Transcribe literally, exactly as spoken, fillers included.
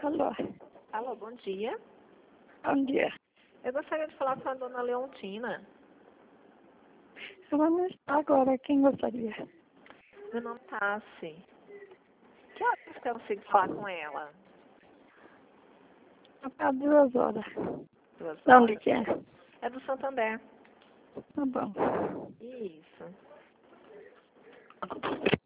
Alô? Alô, bom dia. Bom dia. Eu gostaria de falar com a dona Leontina. Ela não está agora. Quem gostaria? Meu nome é Tassi. Que horas que eu consigo falar com ela? Há duas horas. Duas De onde horas. que é? É do Santander. Tá bom. Isso.